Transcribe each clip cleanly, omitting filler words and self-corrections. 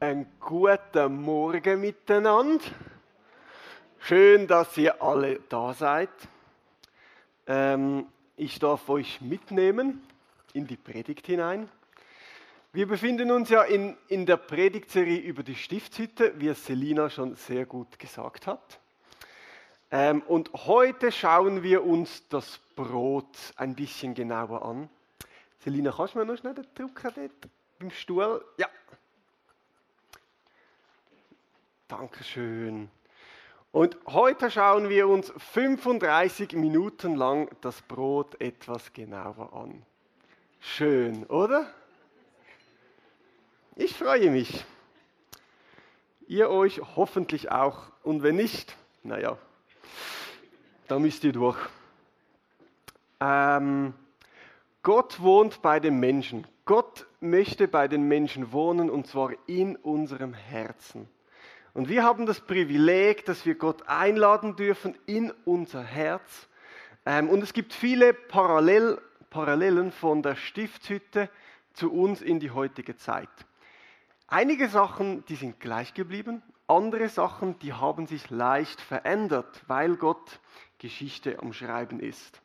Einen guten Morgen miteinander. Schön, dass ihr alle da seid. Ich darf euch mitnehmen in die Predigt hinein. Wir befinden uns ja in der Predigtserie über die Stiftshütte, wie es Selina schon sehr gut gesagt hat. Und heute schauen wir uns das Brot ein bisschen genauer an. Selina, kannst du mir noch schnell den Drucker dort beim Stuhl? Ja. Dankeschön. Und heute schauen wir uns 35 Minuten lang das Brot etwas genauer an. Schön, oder? Ich freue mich. Ihr euch hoffentlich auch. Und wenn nicht, naja, da müsst ihr durch. Gott wohnt bei den Menschen. Gott möchte bei den Menschen wohnen, und zwar in unserem Herzen. Und wir haben das Privileg, dass wir Gott einladen dürfen in unser Herz. Und es gibt viele Parallelen von der Stiftshütte zu uns in die heutige Zeit. Einige Sachen, die sind gleich geblieben, andere Sachen, die haben sich leicht verändert, weil Gott Geschichte am Schreiben ist.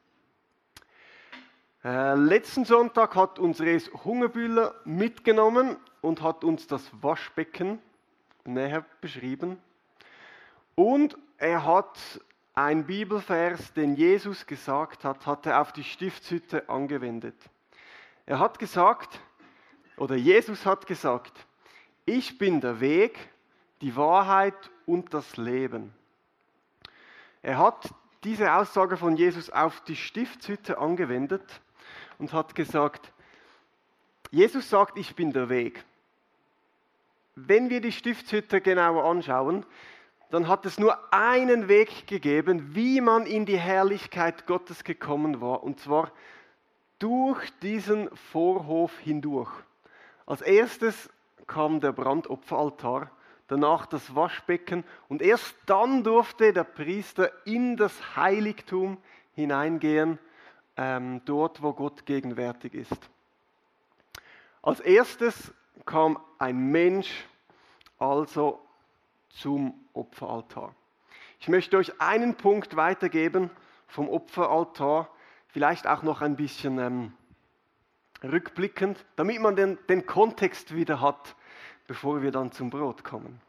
Letzten Sonntag hat uns Res Hungerbühler mitgenommen und hat uns das Waschbecken näher beschrieben. Und er hat einen Bibelvers, den Jesus gesagt hat, hat er auf die Stiftshütte angewendet. Er hat gesagt, oder Jesus hat gesagt, ich bin der Weg, die Wahrheit und das Leben. Er hat diese Aussage von Jesus auf die Stiftshütte angewendet und hat gesagt, Jesus sagt, ich bin der Weg. Wenn wir die Stiftshütte genauer anschauen, dann hat es nur einen Weg gegeben, wie man in die Herrlichkeit Gottes gekommen war, und zwar durch diesen Vorhof hindurch. Als erstes kam der Brandopferaltar, danach das Waschbecken und erst dann durfte der Priester in das Heiligtum hineingehen, dort wo Gott gegenwärtig ist. Als erstes kam ein Mensch also zum Opferaltar. Ich möchte euch einen Punkt weitergeben vom Opferaltar, vielleicht auch noch ein bisschen rückblickend, damit man den Kontext wieder hat, bevor wir dann zum Brot kommen.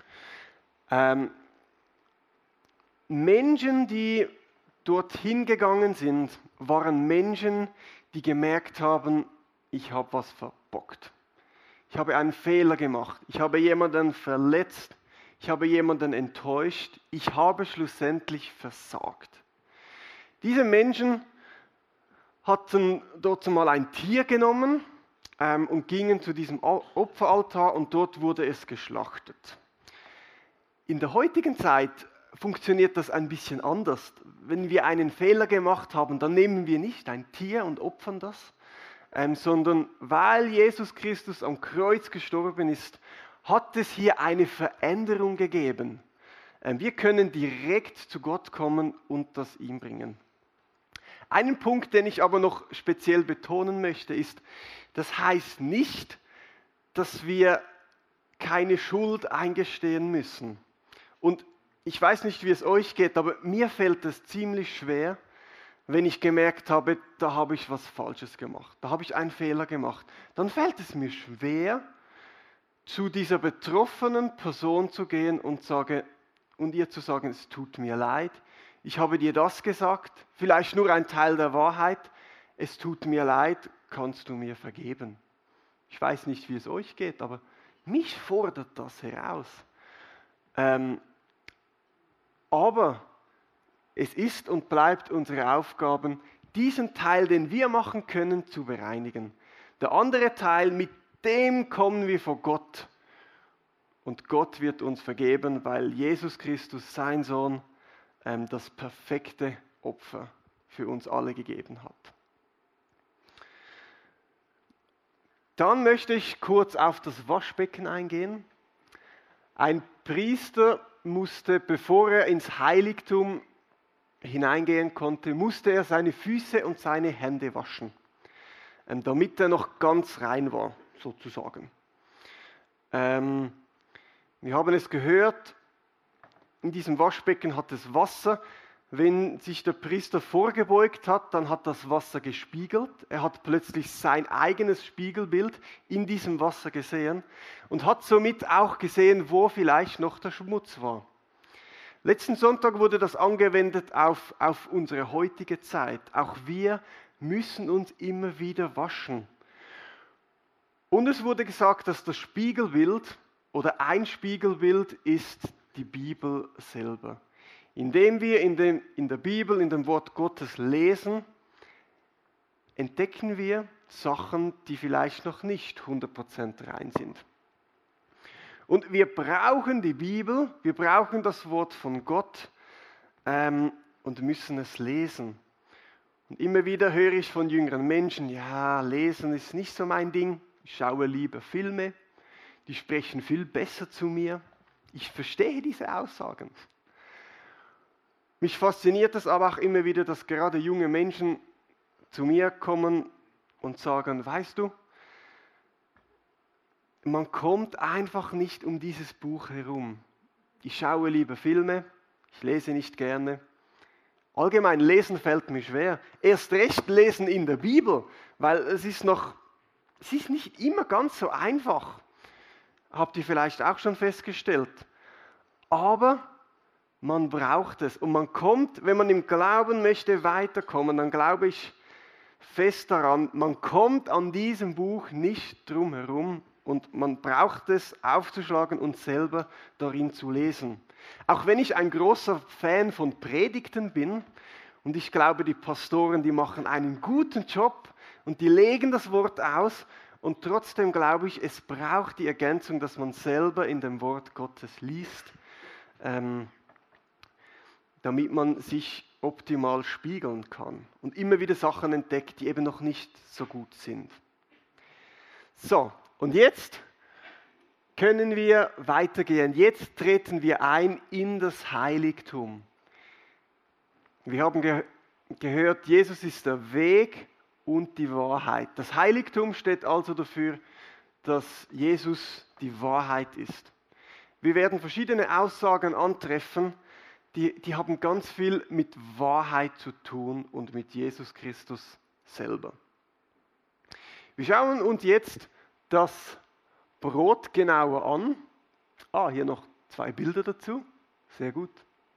Menschen, die dorthin gegangen sind, waren Menschen, die gemerkt haben, ich habe was verbockt. Ich habe einen Fehler gemacht. Ich habe jemanden verletzt. Ich habe jemanden enttäuscht. Ich habe schlussendlich versagt. Diese Menschen hatten dort mal ein Tier genommen und gingen zu diesem Opferaltar und dort wurde es geschlachtet. In der heutigen Zeit funktioniert das ein bisschen anders. Wenn wir einen Fehler gemacht haben, dann nehmen wir nicht ein Tier und opfern das, sondern weil Jesus Christus am Kreuz gestorben ist, hat es hier eine Veränderung gegeben. Wir können direkt zu Gott kommen und das ihm bringen. Einen Punkt, den ich aber noch speziell betonen möchte, ist, das heißt nicht, dass wir keine Schuld eingestehen müssen. Und ich weiß nicht, wie es euch geht, aber mir fällt es ziemlich schwer, wenn ich gemerkt habe, da habe ich was Falsches gemacht, da habe ich einen Fehler gemacht, dann fällt es mir schwer, zu dieser betroffenen Person zu gehen und ihr zu sagen, es tut mir leid, ich habe dir das gesagt, vielleicht nur ein Teil der Wahrheit, es tut mir leid, kannst du mir vergeben? Ich weiß nicht, wie es euch geht, aber mich fordert das heraus. Aber es ist und bleibt unsere Aufgabe, diesen Teil, den wir machen können, zu bereinigen. Der andere Teil, mit dem kommen wir vor Gott. Und Gott wird uns vergeben, weil Jesus Christus, sein Sohn, das perfekte Opfer für uns alle gegeben hat. Dann möchte ich kurz auf das Waschbecken eingehen. Ein Priester musste, bevor er ins Heiligtum hineingehen konnte, musste er seine Füße und seine Hände waschen, damit er noch ganz rein war, sozusagen. Wir haben es gehört, in diesem Waschbecken hat es Wasser. Wenn sich der Priester vorgebeugt hat, dann hat das Wasser gespiegelt. Er hat plötzlich sein eigenes Spiegelbild in diesem Wasser gesehen und hat somit auch gesehen, wo vielleicht noch der Schmutz war. Letzten Sonntag wurde das angewendet auf unsere heutige Zeit. Auch wir müssen uns immer wieder waschen. Und es wurde gesagt, dass das Spiegelbild oder ein Spiegelbild ist die Bibel selber. Indem wir in der Bibel, in dem Wort Gottes lesen, entdecken wir Sachen, die vielleicht noch nicht 100% rein sind. Und wir brauchen die Bibel, wir brauchen das Wort von Gott und müssen es lesen. Und immer wieder höre ich von jüngeren Menschen, ja, lesen ist nicht so mein Ding, ich schaue lieber Filme, die sprechen viel besser zu mir. Ich verstehe diese Aussagen. Mich fasziniert es aber auch immer wieder, dass gerade junge Menschen zu mir kommen und sagen, weißt du, man kommt einfach nicht um dieses Buch herum. Ich schaue lieber Filme, ich lese nicht gerne. Allgemein lesen fällt mir schwer. Erst recht lesen in der Bibel, weil es ist nicht immer ganz so einfach. Habt ihr vielleicht auch schon festgestellt. Aber man braucht es und man kommt, wenn man im Glauben möchte weiterkommen, dann glaube ich fest daran, man kommt an diesem Buch nicht drum herum und man braucht es aufzuschlagen und selber darin zu lesen. Auch wenn ich ein großer Fan von Predigten bin und ich glaube, die Pastoren, die machen einen guten Job und die legen das Wort aus und trotzdem glaube ich, es braucht die Ergänzung, dass man selber in dem Wort Gottes liest, damit man sich optimal spiegeln kann und immer wieder Sachen entdeckt, die eben noch nicht so gut sind. So, und jetzt können wir weitergehen. Jetzt treten wir ein in das Heiligtum. Wir haben gehört, Jesus ist der Weg und die Wahrheit. Das Heiligtum steht also dafür, dass Jesus die Wahrheit ist. Wir werden verschiedene Aussagen antreffen, die haben ganz viel mit Wahrheit zu tun und mit Jesus Christus selber. Wir schauen uns jetzt das Brot genauer an. Hier noch 2 Bilder dazu. Sehr gut.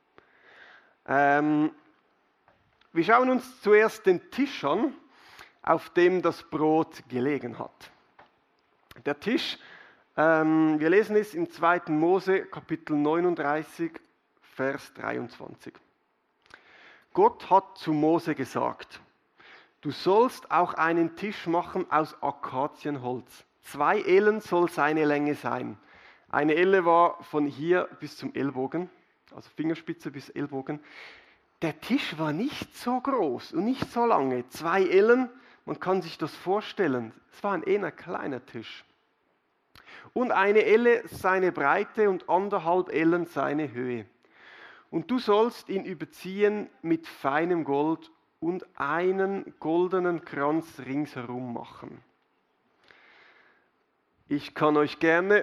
Wir schauen uns zuerst den Tisch an, auf dem das Brot gelegen hat. Der Tisch, wir lesen es in 2. Mose, Kapitel 39, Vers 23. Gott hat zu Mose gesagt, du sollst auch einen Tisch machen aus Akazienholz. 2 Ellen soll seine Länge sein. Eine Elle war von hier bis zum Ellbogen, also Fingerspitze bis Ellbogen. Der Tisch war nicht so groß und nicht so lange. 2 Ellen, man kann sich das vorstellen. Es war ein eher kleiner Tisch. Und eine Elle seine Breite und 1,5 Ellen seine Höhe. Und du sollst ihn überziehen mit feinem Gold und einen goldenen Kranz ringsherum machen. Ich kann euch gerne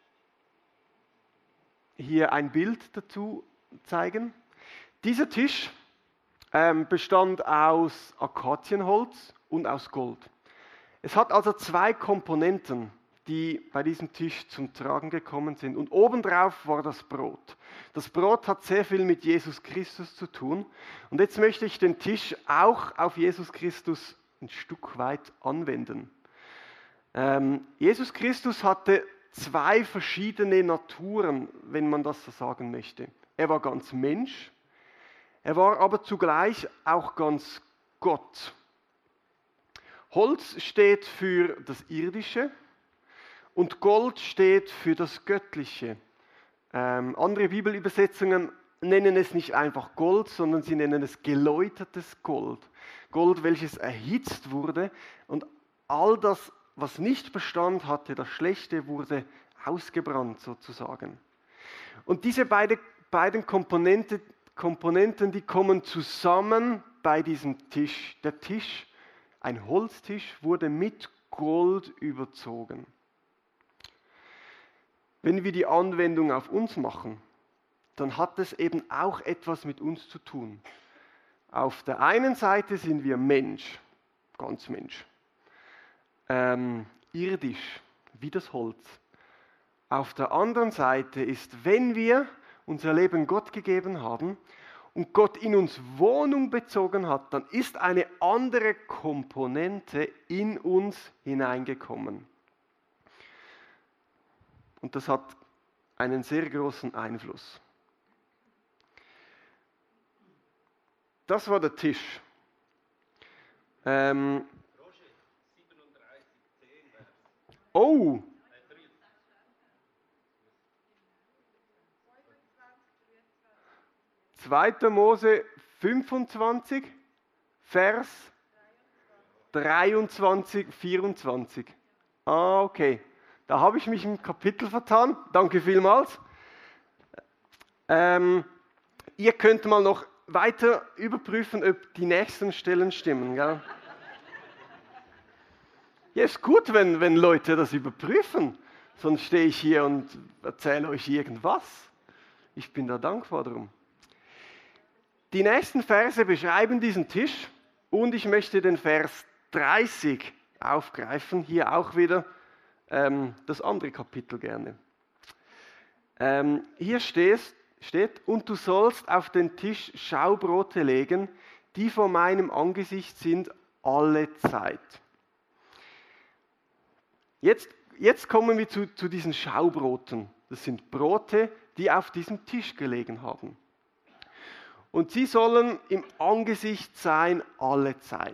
hier ein Bild dazu zeigen. Dieser Tisch bestand aus Akazienholz und aus Gold. Es hat also 2 Komponenten, die bei diesem Tisch zum Tragen gekommen sind. Und obendrauf war das Brot. Das Brot hat sehr viel mit Jesus Christus zu tun. Und jetzt möchte ich den Tisch auch auf Jesus Christus ein Stück weit anwenden. Jesus Christus hatte 2 verschiedene Naturen, wenn man das so sagen möchte. Er war ganz Mensch, er war aber zugleich auch ganz Gott. Holz steht für das Irdische und Gold steht für das Göttliche. Andere Bibelübersetzungen nennen es nicht einfach Gold, sondern sie nennen es geläutertes Gold. Gold, welches erhitzt wurde und all das, was nicht Bestand hatte, das Schlechte, wurde ausgebrannt sozusagen. Und diese beiden Komponenten, die kommen zusammen bei diesem Tisch. Der Tisch, ein Holztisch, wurde mit Gold überzogen. wenn wir die Anwendung auf uns machen, dann hat es eben auch etwas mit uns zu tun. Auf der einen Seite sind wir Mensch, ganz Mensch, irdisch, wie das Holz. Auf der anderen Seite ist, wenn wir unser Leben Gott gegeben haben und Gott in uns Wohnung bezogen hat, dann ist eine andere Komponente in uns hineingekommen. Und das hat einen sehr großen Einfluss. Das war der Tisch. Oh! 2. Mose 25, Vers 23, 24. Ah, okay. Da habe ich mich im Kapitel vertan. Danke vielmals. Ihr könnt mal noch weiter überprüfen, ob die nächsten Stellen stimmen. Gell? Ja, ist gut, wenn Leute das überprüfen. Sonst stehe ich hier und erzähle euch irgendwas. Ich bin da dankbar drum. Die nächsten Verse beschreiben diesen Tisch und ich möchte den Vers 30 aufgreifen. Hier auch wieder das andere Kapitel gerne. Hier steht, und du sollst auf den Tisch Schaubrote legen, die vor meinem Angesicht sind alle Zeit. Jetzt kommen wir zu diesen Schaubroten. Das sind Brote, die auf diesem Tisch gelegen haben. Und sie sollen im Angesicht sein alle Zeit.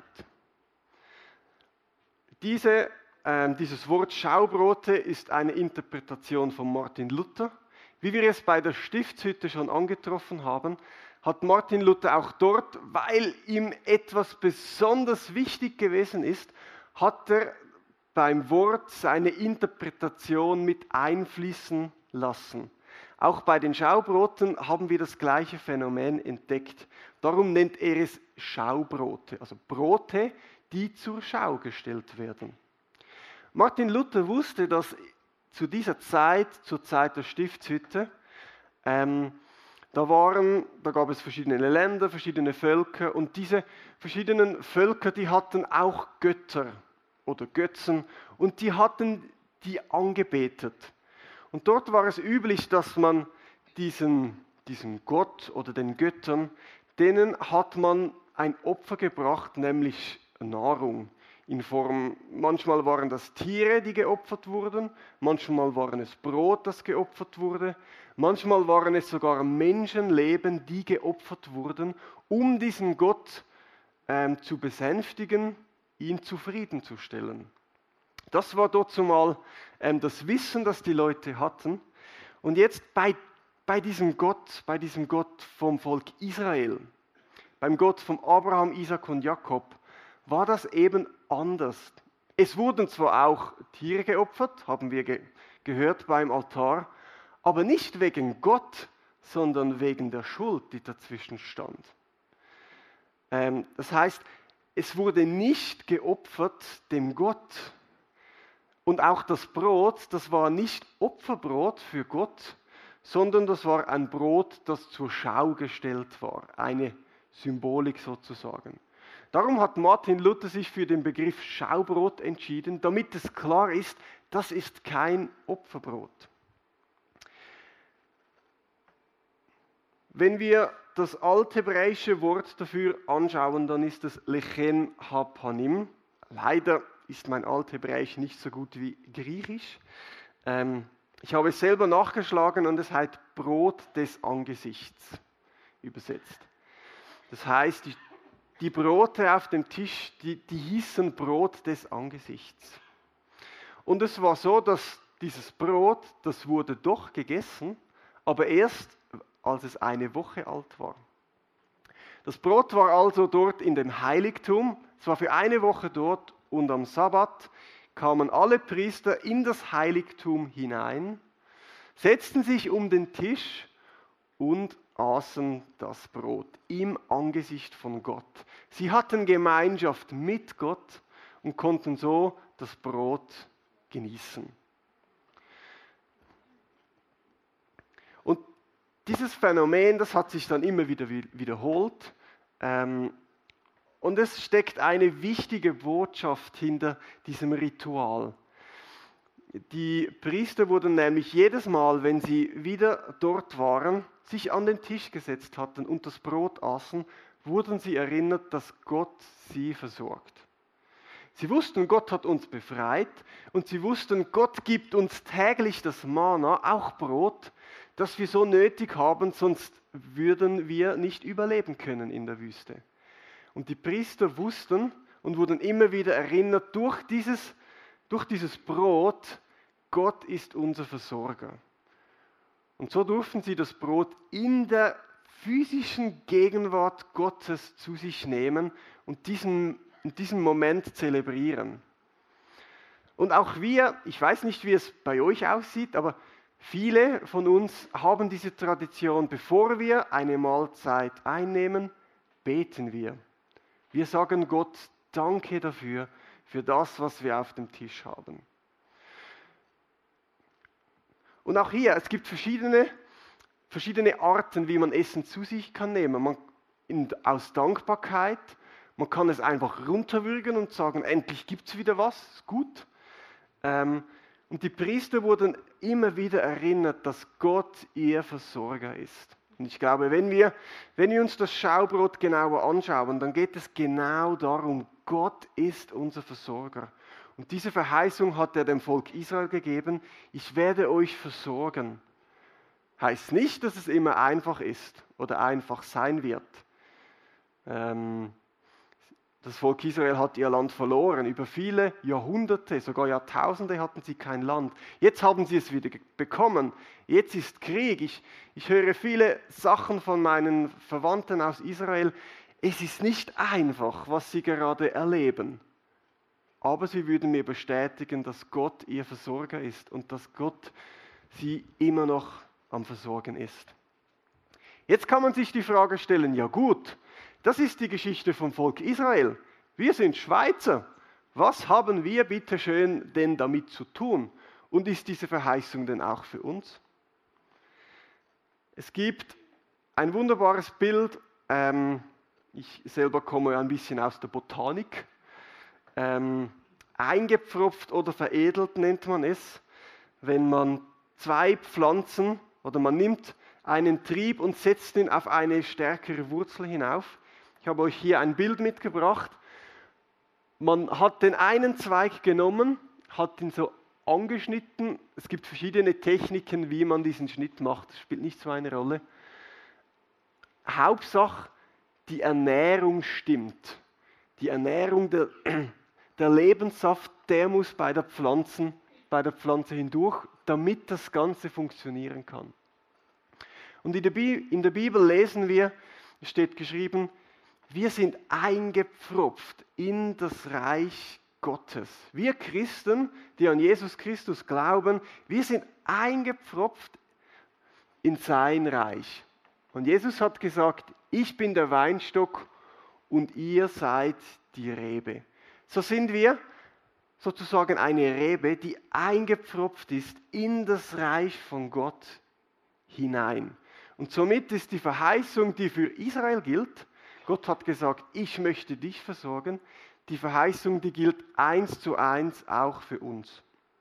Dieses Wort Schaubrote ist eine Interpretation von Martin Luther. Wie wir es bei der Stiftshütte schon angetroffen haben, hat Martin Luther auch dort, weil ihm etwas besonders wichtig gewesen ist, hat er beim Wort seine Interpretation mit einfließen lassen. Auch bei den Schaubroten haben wir das gleiche Phänomen entdeckt. Darum nennt er es Schaubrote, also Brote, die zur Schau gestellt werden. Martin Luther wusste, dass zu dieser Zeit, zur Zeit der Stiftshütte, da gab es verschiedene Länder, verschiedene Völker und diese verschiedenen Völker, die hatten auch Götter oder Götzen und die hatten die angebetet. Und dort war es üblich, dass man diesem Gott oder den Göttern, denen hat man ein Opfer gebracht, nämlich Nahrung. Manchmal waren das Tiere, die geopfert wurden, manchmal waren es Brot, das geopfert wurde, manchmal waren es sogar Menschenleben, die geopfert wurden, um diesen Gott zu besänftigen, ihn zufriedenzustellen. Das war dort zumal das Wissen, das die Leute hatten. Und jetzt bei diesem Gott vom Volk Israel, beim Gott von Abraham, Isaak und Jakob, war das eben anders. Es wurden zwar auch Tiere geopfert, haben wir gehört beim Altar, aber nicht wegen Gott, sondern wegen der Schuld, die dazwischen stand. Das heißt, es wurde nicht geopfert dem Gott. Und auch das Brot, das war nicht Opferbrot für Gott, sondern das war ein Brot, das zur Schau gestellt war, eine Symbolik sozusagen. Darum hat Martin Luther sich für den Begriff Schaubrot entschieden, damit es klar ist, das ist kein Opferbrot. Wenn wir das althebräische Wort dafür anschauen, dann ist es Lechem Hapanim. Leider ist mein Althebräisch nicht so gut wie Griechisch. Ich habe es selber nachgeschlagen und es heißt Brot des Angesichts übersetzt. Das heißt, die Brote auf dem Tisch, die hießen Brot des Angesichts. Und es war so, dass dieses Brot, das wurde doch gegessen, aber erst als es eine Woche alt war. Das Brot war also dort in dem Heiligtum, es war für eine Woche dort und am Sabbat kamen alle Priester in das Heiligtum hinein, setzten sich um den Tisch und aßen das Brot im Angesicht von Gott. Sie hatten Gemeinschaft mit Gott und konnten so das Brot genießen. dieses Phänomen, das hat sich dann immer wieder wiederholt. Und es steckt eine wichtige Botschaft hinter diesem Ritual. Die Priester wurden nämlich jedes Mal, wenn sie wieder dort waren, sich an den Tisch gesetzt hatten und das Brot aßen, wurden sie erinnert, dass Gott sie versorgt. Sie wussten, Gott hat uns befreit und sie wussten, Gott gibt uns täglich das Manna, auch Brot, das wir so nötig haben, sonst würden wir nicht überleben können in der Wüste. Und die Priester wussten und wurden immer wieder erinnert durch dieses Brot, Gott ist unser Versorger. Und so durften sie das Brot in der physischen Gegenwart Gottes zu sich nehmen und diesen Moment zelebrieren. Und auch wir, ich weiß nicht, wie es bei euch aussieht, aber viele von uns haben diese Tradition, bevor wir eine Mahlzeit einnehmen, beten wir. Wir sagen Gott Danke dafür, für das, was wir auf dem Tisch haben. Und auch hier, es gibt verschiedene Arten, wie man Essen zu sich kann nehmen. Aus Dankbarkeit, man kann es einfach runterwürgen und sagen, endlich gibt es wieder was, ist gut. Und die Priester wurden immer wieder erinnert, dass Gott ihr Versorger ist. Und ich glaube, wenn wir uns das Schaubrot genauer anschauen, dann geht es genau darum, Gott ist unser Versorger. Und diese Verheißung hat er dem Volk Israel gegeben, ich werde euch versorgen. Heißt nicht, dass es immer einfach ist oder einfach sein wird. Das Volk Israel hat ihr Land verloren. Über viele Jahrhunderte, sogar Jahrtausende hatten sie kein Land. Jetzt haben sie es wieder bekommen. Jetzt ist Krieg. Ich höre viele Sachen von meinen Verwandten aus Israel. Es ist nicht einfach, was sie gerade erleben. Aber sie würden mir bestätigen, dass Gott ihr Versorger ist und dass Gott sie immer noch am Versorgen ist. Jetzt kann man sich die Frage stellen, ja gut, das ist die Geschichte vom Volk Israel. Wir sind Schweizer. Was haben wir bitte schön denn damit zu tun? Und ist diese Verheißung denn auch für uns? Es gibt ein wunderbares Bild. Ich selber komme ein bisschen aus der Botanik. Eingepfropft oder veredelt nennt man es, wenn man zwei Pflanzen oder man nimmt einen Trieb und setzt ihn auf eine stärkere Wurzel hinauf. Ich habe euch hier ein Bild mitgebracht. Man hat den einen Zweig genommen, hat ihn so angeschnitten. Es gibt verschiedene Techniken, wie man diesen Schnitt macht. Das spielt nicht so eine Rolle. Hauptsache, die Ernährung stimmt. Die Ernährung, der Lebenssaft, der muss bei der Pflanze hindurch, damit das Ganze funktionieren kann. Und in der Bibel lesen wir, es steht geschrieben, wir sind eingepfropft in das Reich Gottes. Wir Christen, die an Jesus Christus glauben, wir sind eingepfropft in sein Reich. Und Jesus hat gesagt, ich bin der Weinstock und ihr seid die Rebe. So sind wir sozusagen eine Rebe, die eingepfropft ist in das Reich von Gott hinein. Und somit ist die Verheißung, die für Israel gilt, Gott hat gesagt, ich möchte dich versorgen, die Verheißung, die gilt 1:1 auch für uns.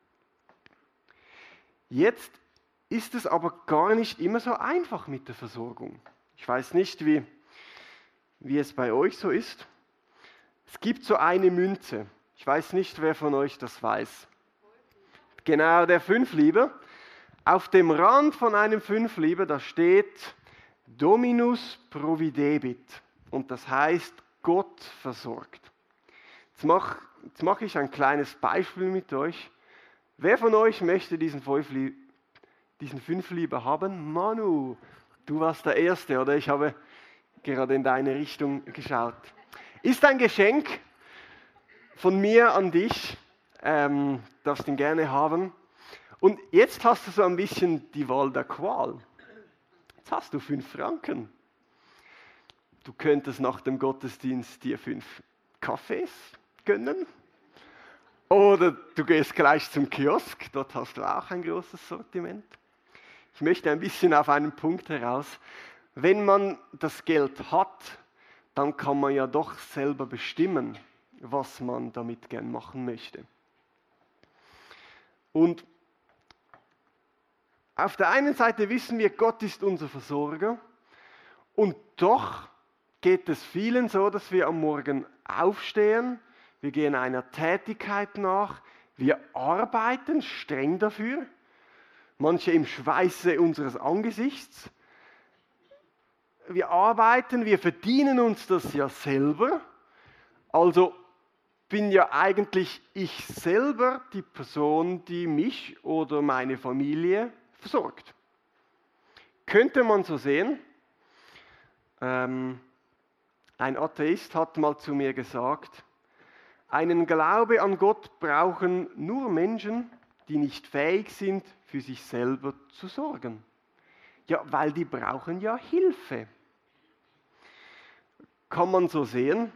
Jetzt ist es aber gar nicht immer so einfach mit der Versorgung. Ich weiß nicht, wie es bei euch so ist. Es gibt so eine Münze. Ich weiß nicht, wer von euch das weiß. Genau, der Fünflieber. Auf dem Rand von einem Fünflieber, da steht Dominus providebit. Und das heißt, Gott versorgt. Jetzt mache ich ein kleines Beispiel mit euch. Wer von euch möchte diesen Fünflieber haben? Manu, du warst der Erste, oder? Ich habe gerade in deine Richtung geschaut. Ist ein Geschenk von mir an dich. Darfst ihn gerne haben. Und jetzt hast du so ein bisschen die Wahl der Qual. Jetzt hast du 5 Franken. Du könntest nach dem Gottesdienst dir 5 Kaffees gönnen. Oder du gehst gleich zum Kiosk, dort hast du auch ein großes Sortiment. Ich möchte ein bisschen auf einen Punkt heraus. Wenn man das Geld hat, dann kann man ja doch selber bestimmen, was man damit gern machen möchte. Und auf der einen Seite wissen wir, Gott ist unser Versorger, und doch geht es vielen so, dass wir am Morgen aufstehen, wir gehen einer Tätigkeit nach, wir arbeiten streng dafür, manche im Schweiße unseres Angesichts. Wir arbeiten, wir verdienen uns das ja selber, also bin ja eigentlich ich selber die Person, die mich oder meine Familie versorgt. Könnte man so sehen. Ein Atheist hat mal zu mir gesagt, einen Glaube an Gott brauchen nur Menschen, die nicht fähig sind, für sich selber zu sorgen. Ja, weil die brauchen ja Hilfe. Kann man so sehen.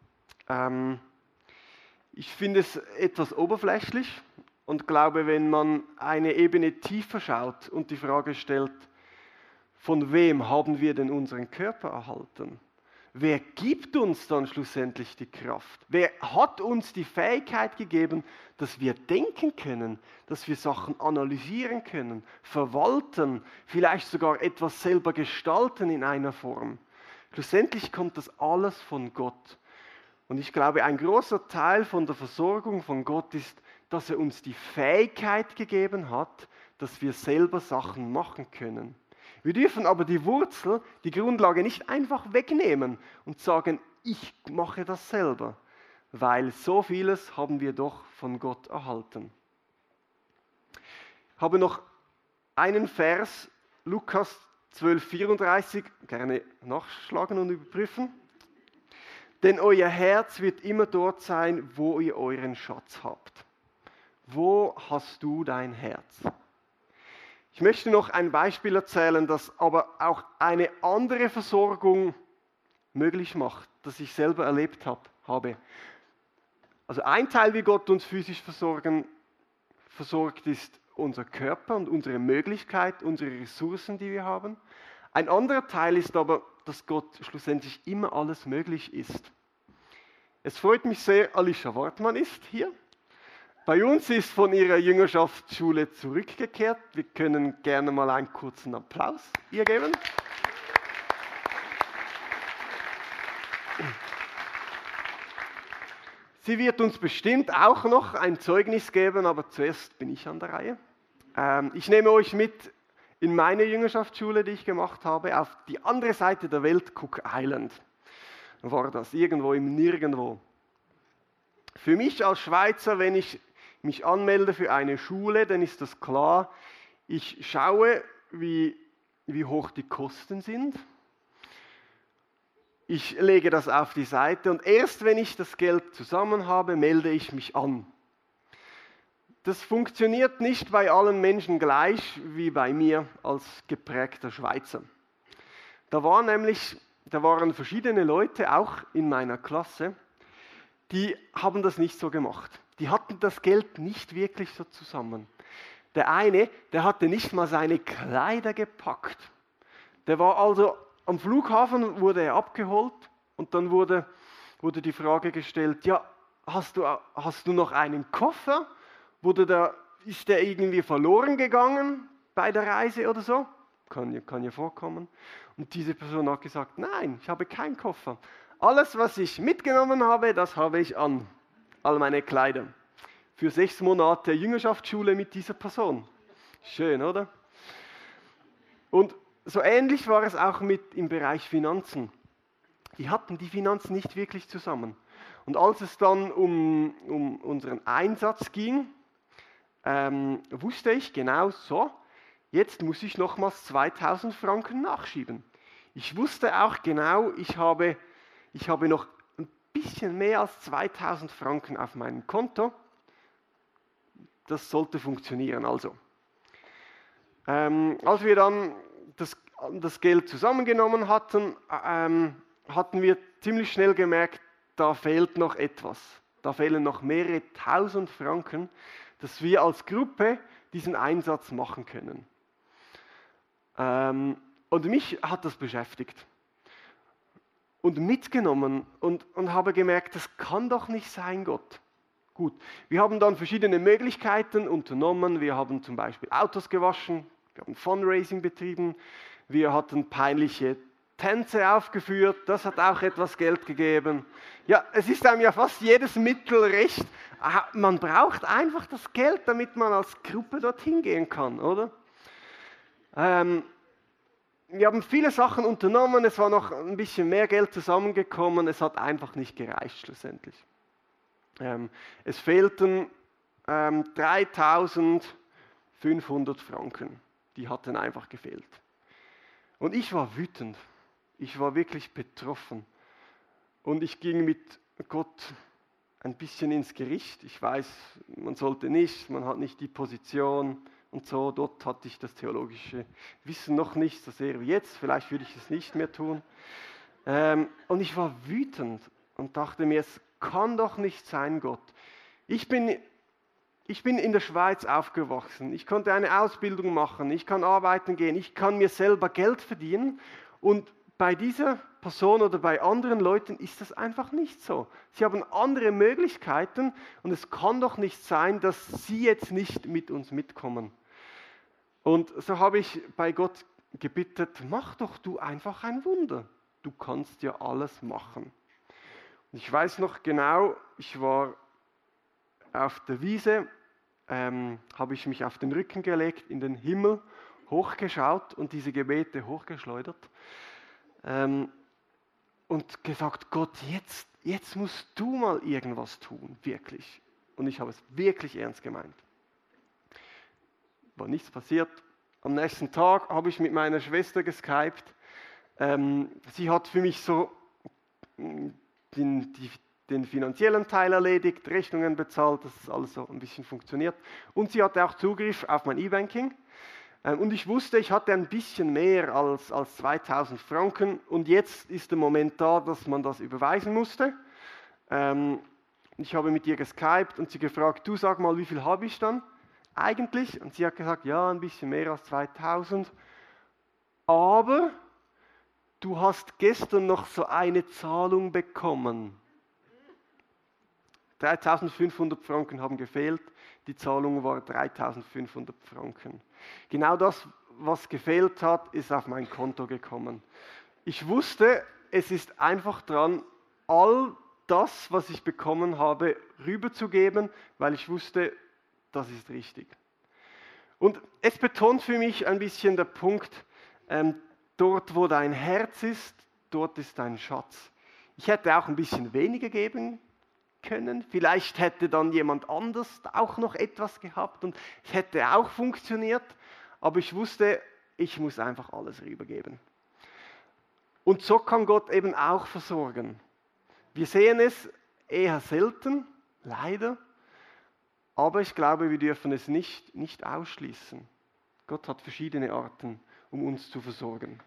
Ich finde es etwas oberflächlich und glaube, wenn man eine Ebene tiefer schaut und die Frage stellt, von wem haben wir denn unseren Körper erhalten? Wer gibt uns dann schlussendlich die Kraft? Wer hat uns die Fähigkeit gegeben, dass wir denken können, dass wir Sachen analysieren können, verwalten, vielleicht sogar etwas selber gestalten in einer Form? Schlussendlich kommt das alles von Gott. Und ich glaube, ein großer Teil von der Versorgung von Gott ist, dass er uns die Fähigkeit gegeben hat, dass wir selber Sachen machen können. Wir dürfen aber die Wurzel, die Grundlage nicht einfach wegnehmen und sagen, ich mache das selber, weil so vieles haben wir doch von Gott erhalten. Ich habe noch einen Vers, Lukas 12,34, gerne nachschlagen und überprüfen. Denn euer Herz wird immer dort sein, wo ihr euren Schatz habt. Wo hast du dein Herz? Ich möchte noch ein Beispiel erzählen, das aber auch eine andere Versorgung möglich macht, das ich selber erlebt habe. Also ein Teil, wie Gott uns physisch versorgt, ist unser Körper und unsere Möglichkeit, unsere Ressourcen, die wir haben. Ein anderer Teil ist aber, dass Gott schlussendlich immer alles möglich ist. Es freut mich sehr, Alicia Wortmann ist hier. Bei uns ist von ihrer Jüngerschaftsschule zurückgekehrt. Wir können gerne mal einen kurzen Applaus ihr geben. Sie wird uns bestimmt auch noch ein Zeugnis geben, aber zuerst bin ich an der Reihe. Ich nehme euch mit in meine Jüngerschaftsschule, die ich gemacht habe, auf die andere Seite der Welt, Cook Island. War das irgendwo im Nirgendwo. Für mich als Schweizer, wenn ich mich anmelde für eine Schule, dann ist das klar, ich schaue, wie hoch die Kosten sind. Ich lege das auf die Seite und erst wenn ich das Geld zusammen habe, melde ich mich an. Das funktioniert nicht bei allen Menschen gleich wie bei mir als geprägter Schweizer. Da waren verschiedene Leute, auch in meiner Klasse, die haben das nicht so gemacht. Die hatten das Geld nicht wirklich so zusammen. Der eine, der hatte nicht mal seine Kleider gepackt. Der war also am Flughafen, wurde er abgeholt und dann wurde die Frage gestellt, ja, hast du noch einen Koffer? Ist der irgendwie verloren gegangen bei der Reise oder so? Kann ja vorkommen. Und diese Person hat gesagt, nein, ich habe keinen Koffer. Alles, was ich mitgenommen habe, das habe ich an. All meine Kleider. Für 6 Monate Jüngerschaftsschule mit dieser Person. Schön, oder? Und so ähnlich war es auch im Bereich Finanzen. Die hatten die Finanzen nicht wirklich zusammen. Und als es dann um unseren Einsatz ging, wusste ich genau so, jetzt muss ich nochmals 2000 Franken nachschieben. Ich wusste auch genau, ich habe noch ein bisschen mehr als 2000 Franken auf meinem Konto. Das sollte funktionieren also. Als wir dann das Geld zusammengenommen hatten, hatten wir ziemlich schnell gemerkt, da fehlt noch etwas. Da fehlen noch mehrere tausend Franken, dass wir als Gruppe diesen Einsatz machen können. Und mich hat das beschäftigt und mitgenommen und habe gemerkt, das kann doch nicht sein, Gott. Gut, wir haben dann verschiedene Möglichkeiten unternommen. Wir haben zum Beispiel Autos gewaschen, wir haben Fundraising betrieben, wir hatten peinliche Tänze aufgeführt, das hat auch etwas Geld gegeben. Ja, es ist einem ja fast jedes Mittel recht. Man braucht einfach das Geld, damit man als Gruppe dorthin gehen kann, oder? Wir haben viele Sachen unternommen, es war noch ein bisschen mehr Geld zusammengekommen, es hat einfach nicht gereicht schlussendlich. Es fehlten 3.500 Franken, die hatten einfach gefehlt. Und ich war wütend, ich war wirklich betroffen und ich ging mit Gott ein bisschen ins Gericht. Ich weiß, man sollte nicht, man hat nicht die Position und so. Dort hatte ich das theologische Wissen noch nicht, so sehr wie jetzt. Vielleicht würde ich es nicht mehr tun. Und ich war wütend und dachte mir, es kann doch nicht sein, Gott. Ich bin in der Schweiz aufgewachsen. Ich konnte eine Ausbildung machen. Ich kann arbeiten gehen. Ich kann mir selber Geld verdienen. Und bei dieser Person oder bei anderen Leuten ist das einfach nicht so. Sie haben andere Möglichkeiten und es kann doch nicht sein, dass sie jetzt nicht mit uns mitkommen. Und so habe ich bei Gott gebittet, mach doch du einfach ein Wunder. Du kannst ja alles machen. Und ich weiß noch genau, ich war auf der Wiese, habe ich mich auf den Rücken gelegt, in den Himmel hochgeschaut und diese Gebete hochgeschleudert. Und gesagt, Gott, jetzt musst du mal irgendwas tun, wirklich. Und ich habe es wirklich ernst gemeint. War nichts passiert. Am nächsten Tag habe ich mit meiner Schwester geskypt. Sie hat für mich so den finanziellen Teil erledigt, Rechnungen bezahlt, dass alles so ein bisschen funktioniert. Und sie hatte auch Zugriff auf mein E-Banking. Und ich wusste, ich hatte ein bisschen mehr als 2000 Franken. Und jetzt ist der Moment da, dass man das überweisen musste. Ich habe mit ihr geskypt und sie gefragt, du sag mal, wie viel habe ich dann eigentlich? Und sie hat gesagt, ja, ein bisschen mehr als 2000. Aber du hast gestern noch so eine Zahlung bekommen. 3.500 Franken haben gefehlt, die Zahlung war 3.500 Franken. Genau das, was gefehlt hat, ist auf mein Konto gekommen. Ich wusste, es ist einfach dran, all das, was ich bekommen habe, rüberzugeben, weil ich wusste, das ist richtig. Und es betont für mich ein bisschen der Punkt, dort wo dein Herz ist, dort ist dein Schatz. Ich hätte auch ein bisschen weniger geben können. Vielleicht hätte dann jemand anders auch noch etwas gehabt und es hätte auch funktioniert. Aber ich wusste, ich muss einfach alles rübergeben. Und so kann Gott eben auch versorgen. Wir sehen es eher selten, leider. Aber ich glaube, wir dürfen es nicht ausschließen. Gott hat verschiedene Arten, um uns zu versorgen.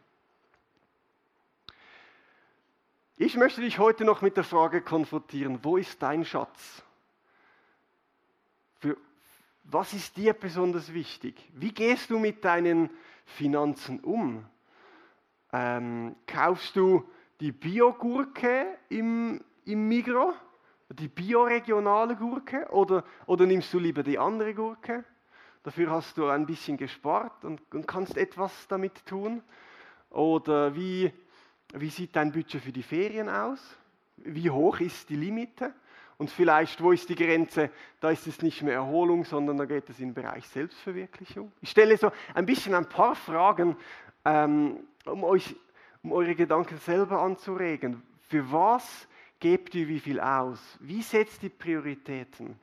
Ich möchte dich heute noch mit der Frage konfrontieren, wo ist dein Schatz? Was ist dir besonders wichtig? Wie gehst du mit deinen Finanzen um? Kaufst du die Biogurke im Migros, die bioregionale Gurke, oder nimmst du lieber die andere Gurke? Dafür hast du ein bisschen gespart und kannst etwas damit tun. Oder wie sieht dein Budget für die Ferien aus? Wie hoch ist die Limite? Und vielleicht, wo ist die Grenze? Da ist es nicht mehr Erholung, sondern da geht es in den Bereich Selbstverwirklichung. Ich stelle so ein paar Fragen, um eure Gedanken selber anzuregen. Für was gebt ihr wie viel aus? Wie setzt ihr Prioritäten?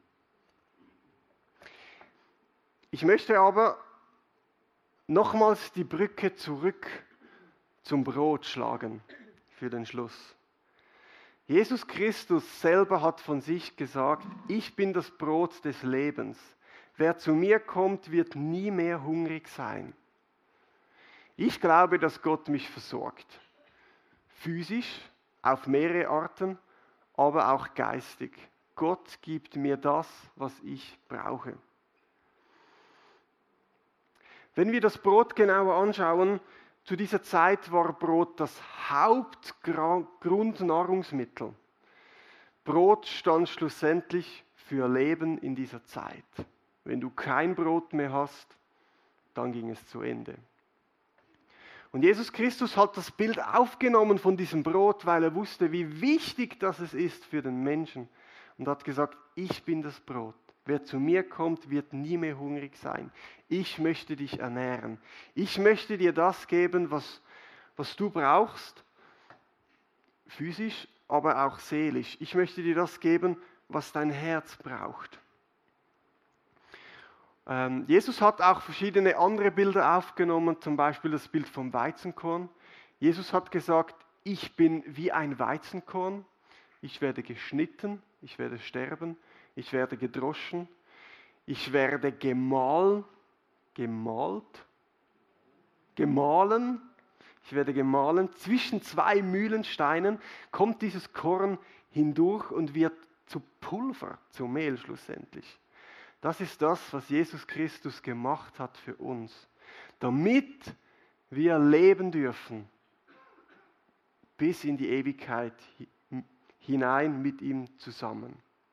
Ich möchte aber nochmals die Brücke zurück zum Brot schlagen für den Schluss. Jesus Christus selber hat von sich gesagt, ich bin das Brot des Lebens. Wer zu mir kommt, wird nie mehr hungrig sein. Ich glaube, dass Gott mich versorgt. Physisch, auf mehrere Arten, aber auch geistig. Gott gibt mir das, was ich brauche. Wenn wir das Brot genauer anschauen, zu dieser Zeit war Brot das Hauptgrundnahrungsmittel. Brot stand schlussendlich für Leben in dieser Zeit. Wenn du kein Brot mehr hast, dann ging es zu Ende. Und Jesus Christus hat das Bild aufgenommen von diesem Brot, weil er wusste, wie wichtig das ist für den Menschen. Und hat gesagt, ich bin das Brot. Wer zu mir kommt, wird nie mehr hungrig sein. Ich möchte dich ernähren. Ich möchte dir das geben, was du brauchst, physisch, aber auch seelisch. Ich möchte dir das geben, was dein Herz braucht. Jesus hat auch verschiedene andere Bilder aufgenommen, zum Beispiel das Bild vom Weizenkorn. Jesus hat gesagt, ich bin wie ein Weizenkorn. Ich werde geschnitten, ich werde sterben, ich werde gedroschen, ich werde gemahlen, ich werde gemahlen. Zwischen zwei Mühlensteinen kommt dieses Korn hindurch und wird zu Pulver, zu Mehl schlussendlich. Das ist das, was Jesus Christus gemacht hat für uns, damit wir leben dürfen bis in die Ewigkeit hinein mit ihm zusammen.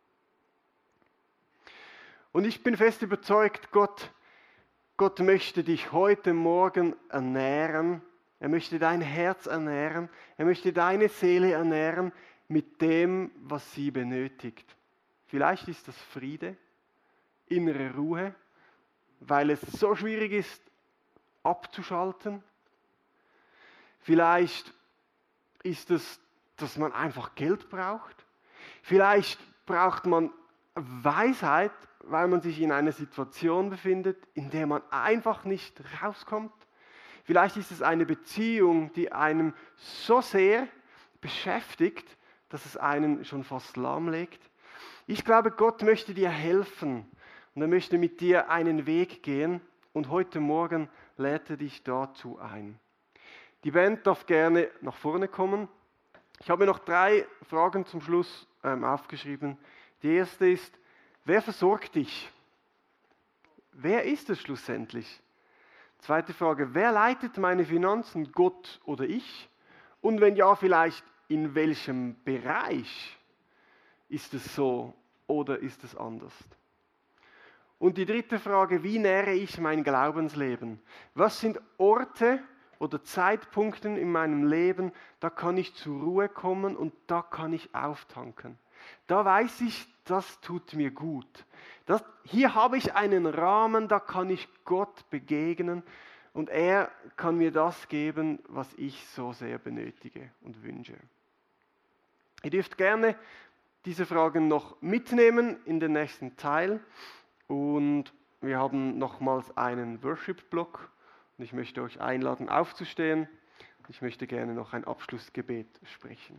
Und ich bin fest überzeugt, Gott möchte dich heute Morgen ernähren. Er möchte dein Herz ernähren. Er möchte deine Seele ernähren mit dem, was sie benötigt. Vielleicht ist das Friede, innere Ruhe, weil es so schwierig ist, abzuschalten. Vielleicht ist es, dass man einfach Geld braucht. Vielleicht braucht man Weisheit, weil man sich in einer Situation befindet, in der man einfach nicht rauskommt. Vielleicht ist es eine Beziehung, die einem so sehr beschäftigt, dass es einen schon fast lahmlegt. Ich glaube, Gott möchte dir helfen und er möchte mit dir einen Weg gehen und heute Morgen lädt er dich dazu ein. Die Band darf gerne nach vorne kommen. Ich habe noch 3 Fragen zum Schluss aufgeschrieben. Die erste ist, wer versorgt dich? Wer ist es schlussendlich? Zweite Frage, wer leitet meine Finanzen, Gott oder ich? Und wenn ja, vielleicht in welchem Bereich ist es so oder ist es anders? Und die dritte Frage, wie nähre ich mein Glaubensleben? Was sind Orte oder Zeitpunkte in meinem Leben, da kann ich zur Ruhe kommen und da kann ich auftanken. Da weiß ich, das tut mir gut. Hier habe ich einen Rahmen, da kann ich Gott begegnen und er kann mir das geben, was ich so sehr benötige und wünsche. Ihr dürft gerne diese Fragen noch mitnehmen in den nächsten Teil und wir haben nochmals einen Worship-Block und ich möchte euch einladen aufzustehen. Ich möchte gerne noch ein Abschlussgebet sprechen.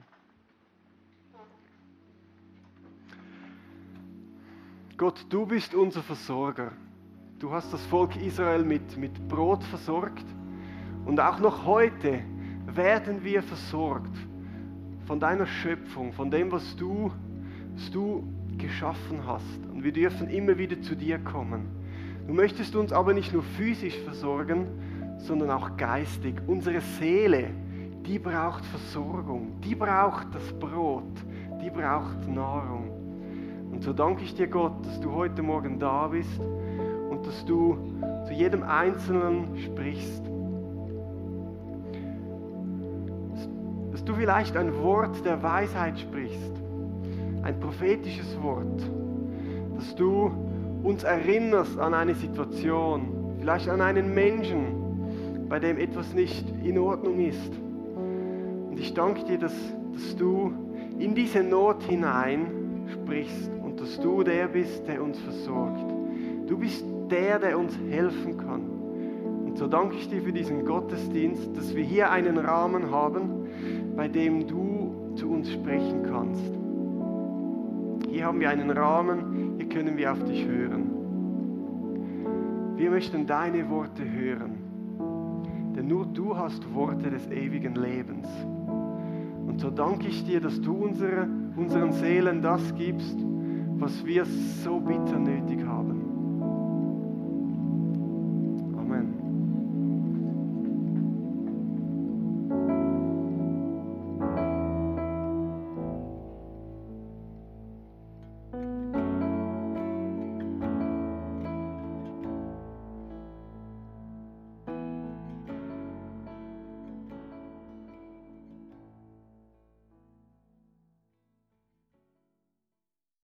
Gott, du bist unser Versorger. Du hast das Volk Israel mit Brot versorgt und auch noch heute werden wir versorgt von deiner Schöpfung, von dem, was du geschaffen hast. Und wir dürfen immer wieder zu dir kommen. Du möchtest uns aber nicht nur physisch versorgen, sondern auch geistig. Unsere Seele, die braucht Versorgung, die braucht das Brot, die braucht Nahrung. Und so danke ich dir, Gott, dass du heute Morgen da bist und dass du zu jedem Einzelnen sprichst. Dass du vielleicht ein Wort der Weisheit sprichst, ein prophetisches Wort, dass du uns erinnerst an eine Situation, vielleicht an einen Menschen, bei dem etwas nicht in Ordnung ist. Und ich danke dir, dass du in diese Not hinein sprichst und dass du der bist, der uns versorgt. Du bist der uns helfen kann. Und so danke ich dir für diesen Gottesdienst, dass wir hier einen Rahmen haben, bei dem du zu uns sprechen kannst. Hier haben wir einen Rahmen, hier können wir auf dich hören. Wir möchten deine Worte hören, denn nur du hast Worte des ewigen Lebens. Und so danke ich dir, dass du unseren Seelen das gibst, was wir so bitter nötig haben.